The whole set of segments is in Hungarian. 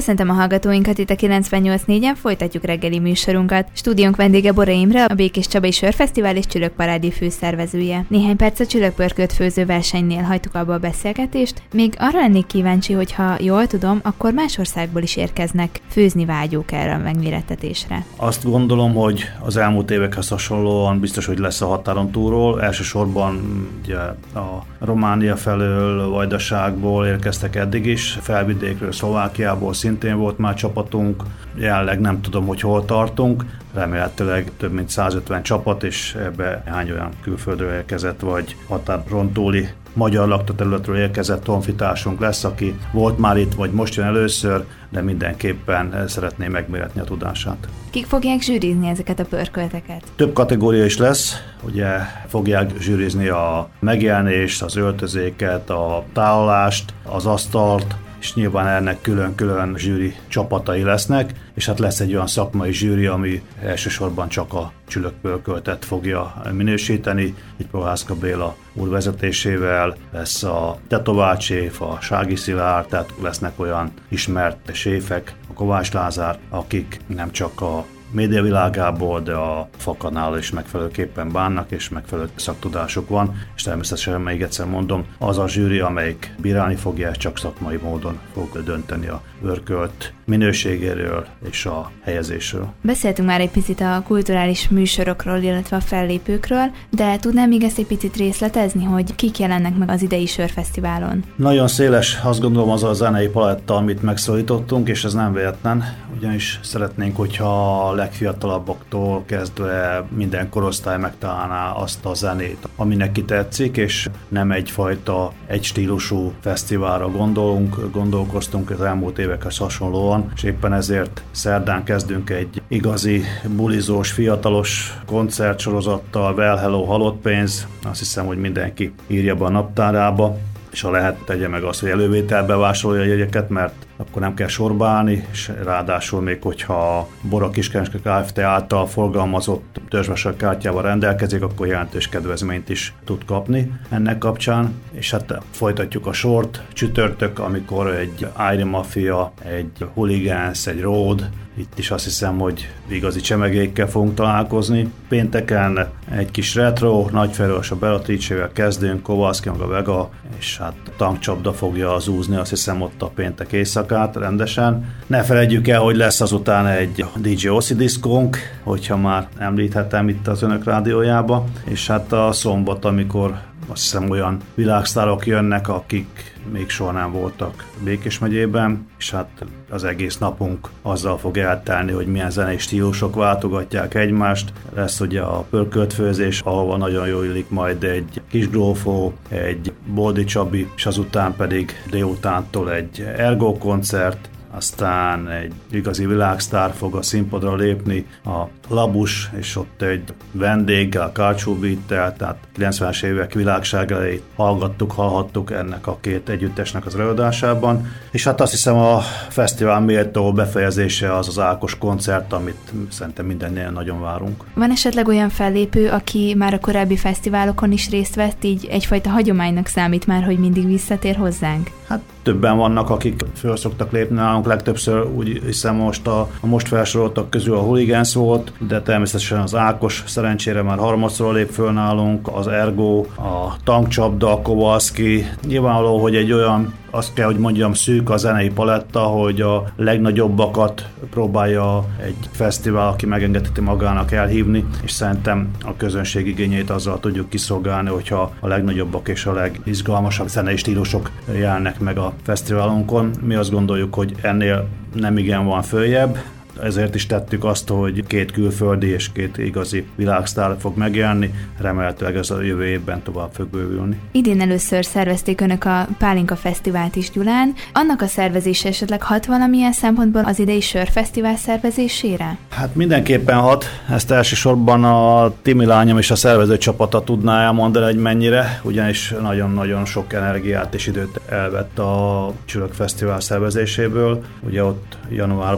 Köszöntöm a hallgatóinkat itt a 98.4-en, folytatjuk reggeli műsorunkat. Stúdiónk vendége Borai Imre, a Békés Csabai Sörfesztivál és Csülökparádi főszervezője. Néhány perc a csülökpörkölt főző versenynél hagytuk abba a beszélgetést. Még arra lennék kíváncsi, hogy ha jól tudom, akkor más országból is érkeznek főzni vágyók erre a megmérettetésre. Azt gondolom, hogy az elmúlt évekhez hasonlóan biztos, hogy lesz a határon túlról. Elsősorban ugye a Románia felől, Vajdaságból érkeztek eddig is, Felvidékről, Szlovákiából szintén volt már csapatunk. Jelenleg nem tudom, hogy hol tartunk, remélhetőleg több mint 150 csapat, és ebbe hány olyan külföldről érkezett, vagy határon túli magyar laktaterületről érkezett honfitársunk lesz, aki volt már itt, vagy most jön először, de mindenképpen szeretné megméretni a tudását. Kik fogják zsűrizni ezeket a pörkölteket? Több kategória is lesz, ugye fogják zsűrizni a megjelenést, az öltözéket, a tálalást, az asztalt, és nyilván ennek külön-külön zsűri csapatai lesznek, és hát lesz egy olyan szakmai zsűri, ami elsősorban csak a csülökpörköltet fogja minősíteni. Itt Prohászka Béla úr vezetésével lesz a tetovált séf, a Sági Szilárd, tehát lesznek olyan ismert séfek, a Kovács Lázár, akik nem csak a médiavilágából, de a fakanál is megfelelőképpen bánnak, és megfelelő szaktudásuk van, és természetesen még egyszer mondom, az a zsűri, amelyik bírálni fogja, csak szakmai módon fog dönteni a pörkölt minőségéről és a helyezésről. Beszéltünk már egy picit a kulturális műsorokról, illetve a fellépőkről, de tudnám még ezt egy picit részletezni, hogy kik jelennek meg az idei sörfesztiválon? Nagyon széles, azt gondolom, az a zenei paletta, amit megszólítottunk, és ez nem véletlen, ugyanis szeretnénk, hogyha a legfiatalabbaktól kezdve minden korosztály megtalálná azt a zenét, ami neki tetszik, és nem egyfajta egystílusú fesztiválra gondolkoztunk az elmúlt évekhez hasonlóan, és éppen ezért szerdán kezdünk egy igazi bulizós, fiatalos koncertsorozattal, Well Hello, halott pénz, azt hiszem, hogy mindenki írja be a naptárába, és ha lehet, tegye meg azt, hogy elővételbe vásárolja a jegyeket, mert akkor nem kell sorba állni, és ráadásul még, hogyha a Bora Kiskereskedelmi Kft. Által forgalmazott törzsvásárkártyával rendelkezik, akkor jelentős kedvezményt is tud kapni ennek kapcsán. És hát folytatjuk a sort. Csütörtök, amikor egy Airy Mafia, egy Hooligans, egy Road, itt is azt hiszem, hogy igazi csemegékkel fogunk találkozni. Pénteken egy kis retro, Nagyfejről a Beatrice-vel kezdünk, Kowalski meg a Vega, és hát tankcsapda fogja zúzni, azt hiszem ott a péntek éjszakát rendesen. Ne felejtjük el, hogy lesz azután egy DJ Oszi diszkónk, hogyha már említhetem itt az önök rádiójába, és hát a szombat, amikor azt hiszem olyan világsztárok jönnek, akik még soha nem voltak Békés megyében, és hát az egész napunk azzal fog eltelni, hogy milyen zenei stílusok váltogatják egymást. Lesz ugye a pörköltfőzés, ahova nagyon jól illik majd egy kis grófó, egy Boldi Csabi, és azután pedig délutántól egy Ergo koncert, aztán egy igazi világsztár fog a színpadra lépni, a Labus, és ott egy vendéggel, Karcsú Beattel, tehát 90-es évek világságáit hallhattuk ennek a két együttesnek az előadásában. És hát azt hiszem a fesztivál méltó befejezése az az Ákos koncert, amit szerintem mindennél nagyon várunk. Van esetleg olyan fellépő, aki már a korábbi fesztiválokon is részt vett, így egyfajta hagyománynak számít már, hogy mindig visszatér hozzánk? Hát többen vannak, akik föl szoktak lépni nálunk, legtöbbször úgy hiszem most felsoroltak közül a Hooligans volt, de természetesen az Ákos szerencsére már harmadszor lép föl nálunk, az Ergo, a tankcsapda, a Kowalski. Nyilvánvaló, hogy egy olyan, azt kell, hogy mondjam, szűk a zenei paletta, hogy a legnagyobbakat próbálja egy fesztivál, aki megengedheti magának elhívni, és szerintem a közönség igényeit azzal tudjuk kiszolgálni, hogyha a legnagyobbak és a legizgalmasabb zenei stílusok jelennek meg a fesztiválunkon. Mi azt gondoljuk, hogy ennél nem igen van följebb, ezért is tettük azt, hogy 2 külföldi és 2 igazi világsztár fog megjelenni, remélhetőleg ez a jövő évben tovább fog bővülni. Idén először szervezték önök a Pálinka Fesztivált is Gyulán. Annak a szervezése esetleg hat valamilyen szempontból az idei sörfesztivál szervezésére? Hát mindenképpen hat. Ezt elsősorban a Timi lányom és a szervező csapata tudná elmondani, hogy mennyire, ugyanis nagyon-nagyon sok energiát és időt elvett a Csülök Fesztivál szervezéséből. Ugye ott januárban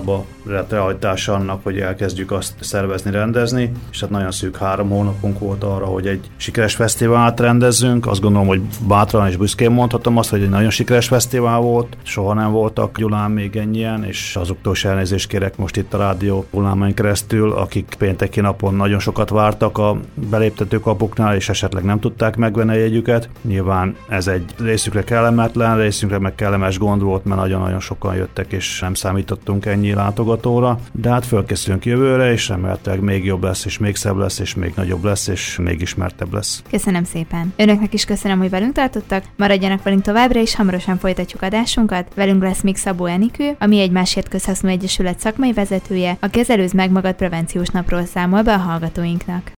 rehajtása annak, hogy elkezdjük azt szervezni, rendezni, és hát nagyon szűk 3 hónapunk volt arra, hogy egy sikeres fesztivált rendezzünk. Azt gondolom, hogy bátran és büszkén mondhatom azt, hogy egy nagyon sikeres fesztivál volt. Soha nem voltak Gyulán még ennyien, és azoktól is elnézést kérek most itt a rádió hullámain keresztül, akik pénteki napon nagyon sokat vártak a beléptetőkapuknál, és esetleg nem tudták megvenni a jegyüket. Nyilván ez egy részükre kellemetlen, részünkre meg kellemes gond volt, mert nagyon-nagyon sokan jöttek, és nem számítottunk ennyi látogatóra. De hát fölkészülünk jövőre, és remélhetőleg még jobb lesz, és még szebb lesz, és még nagyobb lesz, és még ismertebb lesz. Köszönöm szépen. Önöknek is köszönöm, hogy velünk tartottak. Maradjanak velünk továbbra is, hamarosan folytatjuk adásunkat. Velünk lesz még Szabó Enikő, ami egy Másért Közhasznú Egyesület szakmai vezetője, a Kezelőzd meg magad prevenciós napról számol be a hallgatóinknak.